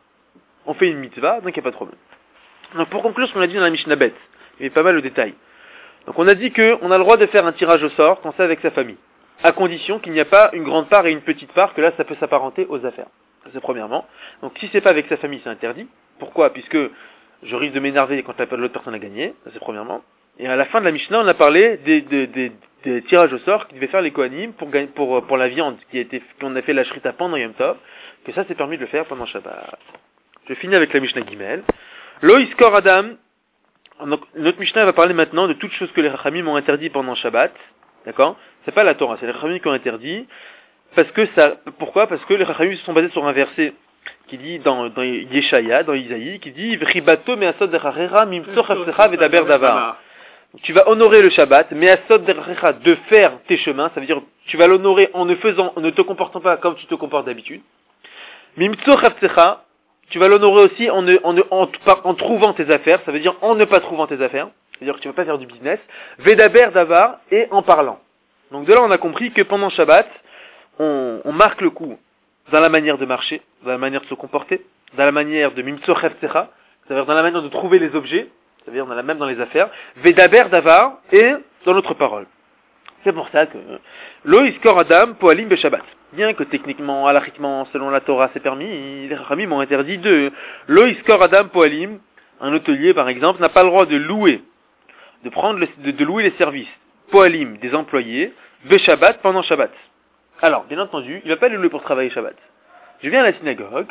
On fait une mitzvah, donc il n'y a pas de problème. Donc pour conclure ce qu'on a dit dans la Mishnah Bet, il y a pas mal de détails. Donc on a dit qu'on a le droit de faire un tirage au sort quand c'est avec sa famille, à condition qu'il n'y a pas une grande part et une petite part, que là ça peut s'apparenter aux affaires. C'est premièrement. Donc si c'est pas avec sa famille, c'est interdit. Pourquoi? Puisque je risque de m'énerver quand l'autre personne a gagné. Ça c'est premièrement. Et à la fin de la Mishnah, on a parlé des, des, des, des tirages au sort qui devaient faire les Kohanim pour, pour, pour la viande qui a été, qu'on a fait la shrita pendant Yom Tov, que ça c'est permis de le faire pendant Shabbat. Je finis avec la Mishnah Gimel. Lo iskor Adam. Donc, notre Mishnah va parler maintenant de toutes choses que les Chachamim ont interdit pendant Shabbat. D'accord? C'est pas la Torah, c'est les Chachamim qui ont interdit. Parce que ça, pourquoi? Parce que les Chachamim se sont basés sur un verset qui dit dans, dans Yeshaya, dans Isaïe, qui dit V'ribato me'asod derachera mimtso chafsecha vedaber davar. Tu vas honorer le Shabbat, me'asod derachera, de faire tes chemins, ça veut dire tu vas l'honorer en ne faisant, en ne te comportant pas comme tu te comportes d'habitude. Mimtso chafsecha, tu vas l'honorer aussi en, ne, en, ne, en, en trouvant tes affaires, ça veut dire en ne pas trouvant tes affaires, c'est-à-dire que tu vas pas faire du business. Vedaber davar, et en parlant. Donc de là on a compris que pendant Shabbat, On, on marque le coup dans la manière de marcher, dans la manière de se comporter, dans la manière de mimtso chefsecha, c'est-à-dire dans la manière de trouver les objets, c'est-à-dire dans la, même dans les affaires, vedaber davar, et dans notre parole. C'est pour ça que lo iskor adam poalim beshabbat. Bien que techniquement, halachiquement, selon la Torah, c'est permis, les Chachamim m'ont interdit de lo iskor adam poalim. Un hôtelier, par exemple, n'a pas le droit de louer, de prendre, le, de, de louer les services poalim des employés beshabbat pendant Shabbat. Alors, bien entendu, il va pas les louer pour travailler Shabbat. Je viens à la synagogue,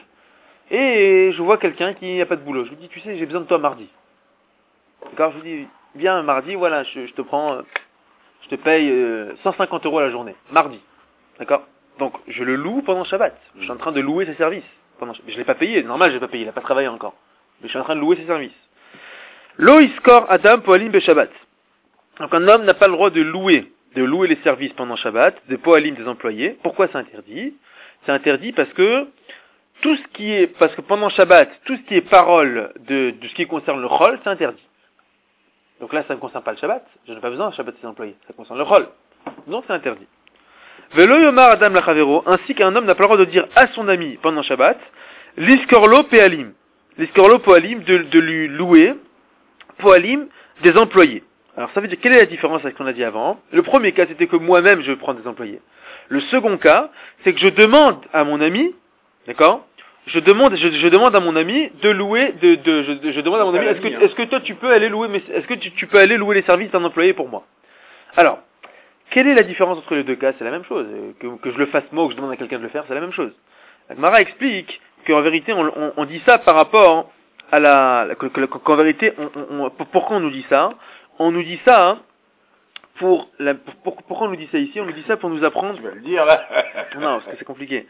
et je vois quelqu'un qui n'a pas de boulot. Je lui dis, tu sais, j'ai besoin de toi mardi. D'accord? Je lui dis, viens mardi, voilà, je, je te prends, je te paye euh, cent cinquante euros à la journée. Mardi. D'accord? Donc, je le loue pendant Shabbat. Je suis en train de louer ses services. Pendant, je l'ai pas payé, normal, je l'ai pas payé, il n'a pas travaillé encore. Mais je suis en train de louer ses services. Lo iskor adam poalim be Shabbat. Donc, un homme n'a pas le droit de louer de louer les services pendant Shabbat, de poalim des employés. Pourquoi c'est interdit? C'est interdit parce que tout ce qui est, parce que pendant Shabbat, tout ce qui est parole de, de ce qui concerne le chol, c'est interdit. Donc là, ça ne concerne pas le Shabbat. Je n'ai pas besoin de Shabbat des employés. Ça concerne le chol. Donc c'est interdit. Velo yomar adam lachavero, ainsi qu'un homme n'a pas le droit de dire à son ami pendant Shabbat, l'iskorlo pealim. L'iskorlo poalim, de, de lui louer, poalim des employés. Alors ça veut dire, quelle est la différence avec ce qu'on a dit avant? Le premier cas, c'était que moi-même, je prends des employés. Le second cas, c'est que je demande à mon ami, d'accord? Je demande, je, je demande à mon ami de louer, de, de, je, je demande à mon ami, est-ce que, est-ce que toi tu peux aller louer, mais est-ce que tu, tu peux aller louer les services d'un employé pour moi? Alors, quelle est la différence entre les deux cas? C'est la même chose. Que, que je le fasse moi ou que je demande à quelqu'un de le faire, c'est la même chose. La Gemara explique qu'en vérité, on, on, on dit ça par rapport à la, que, que, qu'en vérité, on, on, on, pourquoi on nous dit ça? On nous dit ça, hein, pour, la, pour, pourquoi on nous dit ça ici? On nous dit ça pour nous apprendre. Tu vas le dire, là. Non, parce que c'est compliqué.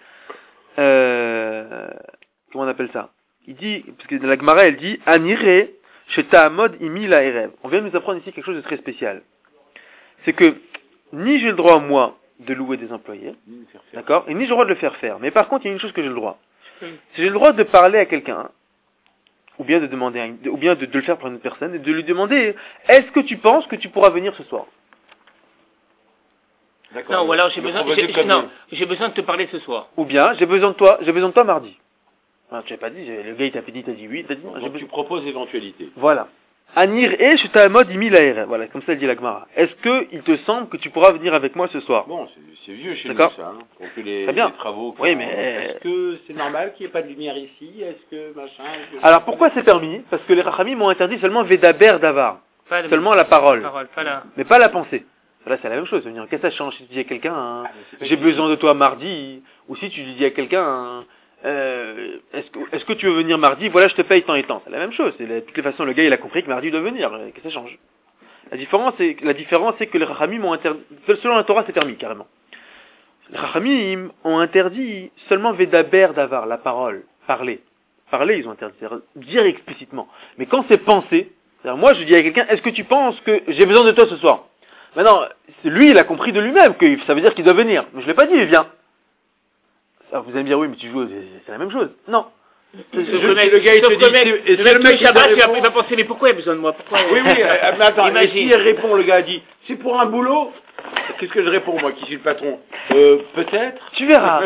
Euh, comment on appelle ça? Il dit, parce que la Gemara, elle dit, Anire, shetamod imi la erev. On vient de nous apprendre ici quelque chose de très spécial. C'est que, ni j'ai le droit, moi, de louer des employés, d'accord? Et ni j'ai le droit de le faire faire. Mais par contre, il y a une chose que j'ai le droit. Si j'ai le droit de parler à quelqu'un, ou bien de demander, à une, ou bien de, de le faire pour une personne, et de lui demander, est-ce que tu penses que tu pourras venir ce soir? D'accord. Non, ou alors j'ai besoin, j'ai, non, j'ai besoin de te parler ce soir. Ou bien, j'ai besoin de toi, j'ai besoin de toi mardi. Alors, tu n'as pas dit, le gars il t'a dit, t'as dit oui, t'as dit non. Donc, tu proposes éventualité. Voilà. Anir e shetamod imi la erev. Voilà, comme ça elle dit la Gemara. Est-ce que il te semble que tu pourras venir avec moi ce soir? Bon, c'est, c'est vieux chez nous D'accord. ça. Hein. On fait les, Très bien. les travaux. Oui, mais est-ce que c'est normal qu'il n'y ait pas de lumière ici? Est-ce que machin? Est-ce que... Alors pourquoi c'est permis? Parce que les Chachamim m'ont interdit seulement vedaber davar, pas seulement la parole, parole pas la... mais pas la pensée. Là c'est la même chose. Qu'est-ce que ça change si tu dis à quelqu'un, hein, ah, j'ai besoin de toi mardi, ou si tu dis à quelqu'un, hein, euh, est-ce que, est-ce que tu veux venir mardi? Voilà, je te paye tant et tant. C'est la même chose. C'est la- de toutes les façons, le gars, il a compris que mardi, il doit venir. euh, Que ça change. La différence, c'est, la différence, c'est que les Chachamim ont interdit, selon la Torah, c'est permis, carrément. Les Chachamim ont interdit seulement Vedaber d'avar, la parole, parler. Parler, ils ont interdit, c'est-à-dire dire explicitement. Mais quand c'est pensé, c'est-à-dire moi, je dis à quelqu'un, est-ce que tu penses que j'ai besoin de toi ce soir? Maintenant, c'est lui, il a compris de lui-même que ça veut dire qu'il doit venir. Mais je l'ai pas dit, il vient. Alors vous allez me dire, oui, mais tu joues, c'est la même chose. Non. Sauf Je- que le mec, le gars, il sauf te que le dit, mec, c'est- et le c'est le mec mec qui qui te Shabbat, il va- répond. il va penser, mais pourquoi il a besoin de moi? Pourquoi? Oui, oui, euh, mais attends, mais Imagine. s'il répond, le gars dit, c'est pour un boulot, qu'est-ce que je réponds, moi, qui suis le patron? Euh, peut-être. Tu verras.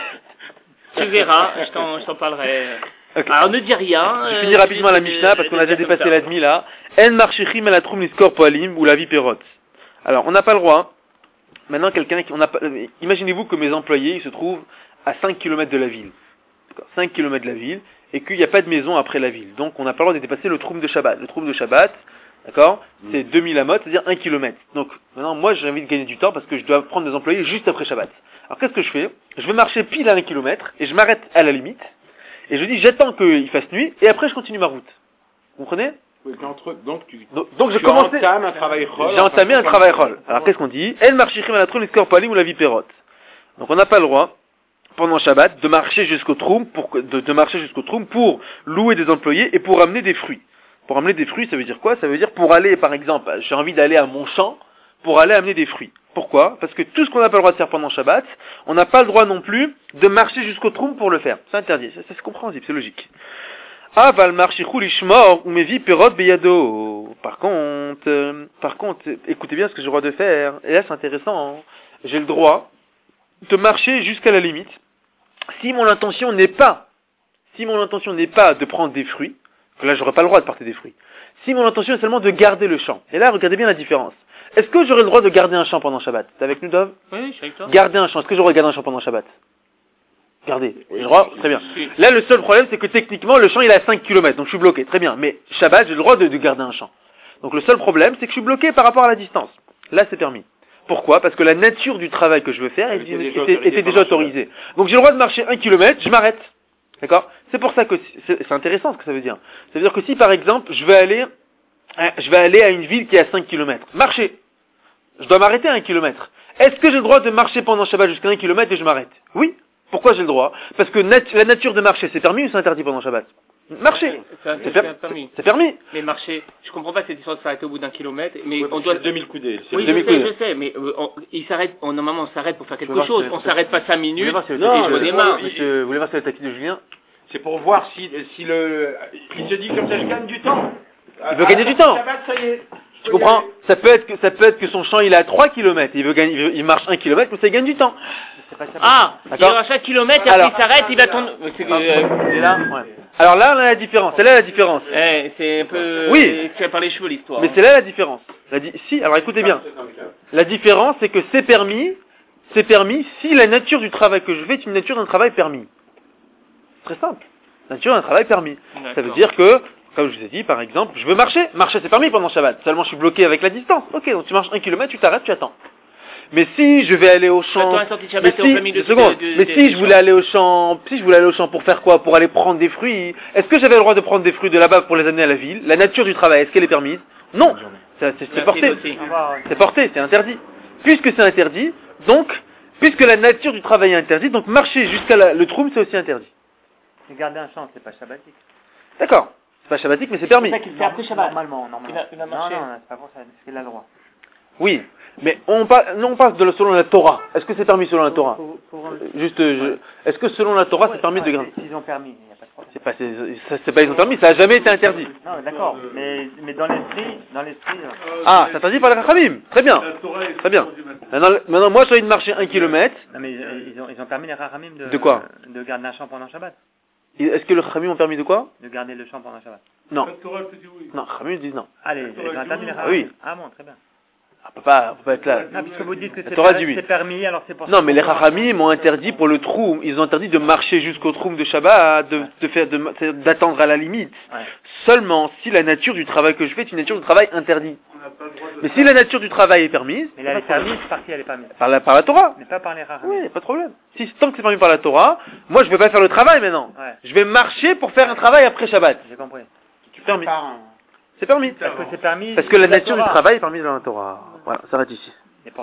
Tu verras, je t'en, je t'en parlerai. Ok. Alors ne dis rien. Je euh, finis rapidement la dis- Mishnah parce qu'on a déjà dis- dépassé comme la ça. demi là. En marchichim la troum niskor poalim ou la vipérot. Alors, on n'a pas le droit. Maintenant, quelqu'un qui, on n'a pas, euh, imaginez-vous que mes employés, ils se trouvent à cinq kilomètres de la ville. D'accord, cinq kilomètres de la ville, et qu'il n'y a pas de maison après la ville. Donc, on n'a pas le droit de dépasser le troum de Shabbat. Le troum de Shabbat, d'accord, c'est deux mille amot, c'est-à-dire un kilomètre. Donc, maintenant, moi, j'ai envie de gagner du temps parce que je dois prendre des employés juste après Shabbat. Alors, qu'est-ce que je fais? Je vais marcher pile à un kilomètre, et je m'arrête à la limite, et je dis, j'attends qu'il fasse nuit, et après, je continue ma route. Vous comprenez? Oui, t'es entre- donc, tu, Donc, donc j'ai tu commencé, entames un travail chol. j'ai entamé un travail rôle. Alors qu'est-ce qu'on dit? El marchichim à la troum niskor poalim ou la vipérot. Donc on n'a pas le droit, pendant Shabbat, de marcher jusqu'au troum pour, que- de, de marcher jusqu'au troum pour louer des employés et pour amener des fruits. Pour amener des fruits, ça veut dire quoi? Ça veut dire pour aller, par exemple, j'ai envie d'aller à mon champ, pour aller amener des fruits. Pourquoi? Parce que tout ce qu'on n'a pas le droit de faire pendant Shabbat, on n'a pas le droit non plus de marcher jusqu'au troum pour le faire. C'est interdit. Ça, ça c'est compréhensible, c'est logique. Aval marchichou lishmor ou mevi perot beyado. Par contre, euh, par contre, écoutez bien ce que j'ai le droit de faire. Et là, c'est intéressant. Hein. J'ai le droit de marcher jusqu'à la limite. Si mon intention n'est pas, si mon intention n'est pas de prendre des fruits, que là, j'aurais pas le droit de porter des fruits. Si mon intention est seulement de garder le champ. Et là, regardez bien la différence. Est-ce que j'aurais le droit de garder un champ pendant Shabbat? T'es avec nous, Dov? Oui, je suis avec toi. Garder un champ. Est-ce que j'aurais gardé un champ pendant Shabbat? Garder. J'ai le droit? Très bien. Là, le seul problème, c'est que techniquement, le champ, il est à cinq kilomètres, donc je suis bloqué. Très bien. Mais Shabbat, j'ai le droit de, de garder un champ. Donc le seul problème, c'est que je suis bloqué par rapport à la distance. Là, c'est permis. Pourquoi? Parce que la nature du travail que je veux faire Elle était était, déjà était- autorisée était déjà pendant autorisée. Donc j'ai le droit de marcher un kilomètre, je m'arrête. D'accord? C'est pour ça que c'est, c'est intéressant ce que ça veut dire. Ça veut dire que si, par exemple, je vais aller, hein, je vais aller à une ville qui est à cinq kilomètres, marcher. Je dois m'arrêter à un kilomètre. Est-ce que j'ai le droit de marcher pendant Shabbat jusqu'à un kilomètre et je m'arrête? Oui. Pourquoi j'ai le droit? Parce que nat- la nature de marcher, c'est permis ou c'est interdit pendant Shabbat? Marcher. Ça, C'est, C'est per- permis. c'est permis. Mais marcher, je comprends pas cette histoire de s'arrêter au bout d'un kilomètre, mais Oui, on on doit. doit deux mille coudées. c'est Oui, le je demi-coude. sais, je sais, mais euh, on, il s'arrête, on, normalement on s'arrête pour faire quelque voir chose, si- on s'arrête pas cinq Vous minutes, voulez voir si le Non, tapis et je de- redémarre. Monsieur, vous voulez voir si le tapis de Julien? C'est pour voir si, si le, il se dit comme ça, je gagne du temps. Il veut gagner du temps. Shabbat, ça y est. Tu comprends? Ça peut être que, ça peut être que son champ, il est à trois kilomètres. Il veut gagner, il, veut- il marche un kilomètre, mais ça il gagne du temps. C'est pas Shabbat. Ah, il D'accord. va à chaque kilomètre, et Alors- après il s'arrête, il va tourner. C'est que, euh, Il est là? Ouais. Alors là, on a la différence. C'est là la différence. eh, c'est un peu. Oui. C'est par les cheveux l'histoire. Mais c'est là la différence. La di- si, alors écoutez bien. La différence, c'est que c'est permis, c'est permis si la nature du travail que je fais est une nature d'un travail permis. Très simple. Nature d'un travail permis. Ça veut D'accord. dire que, comme je vous ai dit, par exemple, je veux marcher. Marcher, c'est permis pendant Shabbat. Seulement, je suis bloqué avec la distance. Ok, donc tu marches un kilomètre, tu t'arrêtes, tu attends. Mais si je vais aller au champ, Toi, toi, un sorti de mais Shabbat, t'es si, au plein milieu deux de- secondes. de- de- mais de- si des je voulais champs. aller au champ, si je voulais aller au champ pour faire quoi? Pour aller prendre des fruits. Est-ce que j'avais le droit de prendre des fruits de là-bas pour les amener à la ville? La nature du travail, est-ce qu'elle est permise? Non. Ça, C'est c'est Merci, porté. aussi. Au revoir, ouais. C'est porté, c'est interdit. Puisque c'est interdit, donc, puisque la nature du travail est interdite, donc marcher jusqu'à la- le troum, c'est aussi interdit. Mais garder un champ, c'est pas shabbatique. D'accord. C'est pas shabbatique, mais c'est permis. C'est ça qu'il fait après Shabbat. Normalement, normalement. Il a- il a non, marché. non, c'est pas pour ça, c'est qu'il a le droit. Oui. Mais on parle, non, on parle de la- selon la Torah. Est-ce que c'est permis selon la Torah? Pour- pour- Euh, Juste, euh, je- est-ce que selon la Torah, c'est permis de Ouais, garder? S'ils ont permis, il n'y a pas de problème. C'est pas, c'est, ça- c'est pas ils ont permis, ça a jamais été interdit. Non, d'accord, mais, mais dans l'esprit, dans l'esprit, euh, Ah, c'est interdit par les Rachamim. Très bien. Très bien. Maintenant, maintenant, moi, j'ai envie de marcher un kilomètre. non, mais euh, ils ont, ils ont permis les Rahamim de, De quoi de garder un champ pendant Shabbat. Est-ce que les Rachamim ont permis de quoi? De garder le champ pendant Shabbat. Non. Non, les Rachamim disent non. Allez, ils ont interdit les Ah oui. Rahamim. Ah bon, très bien. On peut pas, on peut pas être là. Non, puisque vous dites que La c'est Torah per- dit oui. c'est permis, alors c'est pour ça. Non, mais les Chachamim m'ont interdit pour le troum, ils ont interdit de marcher jusqu'au troum de Shabbat, de, de faire, de- d'attendre à la limite. Ouais. Seulement si la nature du travail que je fais est une nature de travail interdite. Mais si la nature du travail est permise, Mais là, elle est permise, par qui elle est permise? par la, par la Torah. Mais pas par les rares. Oui, pas de problème. Si, tant que c'est permis par la Torah, moi je vais pas faire le travail maintenant. Ouais, Je vais marcher pour faire un travail après Shabbat. j'ai compris. Tu permis. prépares un- C'est permis. Parce que c'est permis. Parce que la de nature du Torah. travail est permise dans la Torah. Voilà, ça s'arrête ici.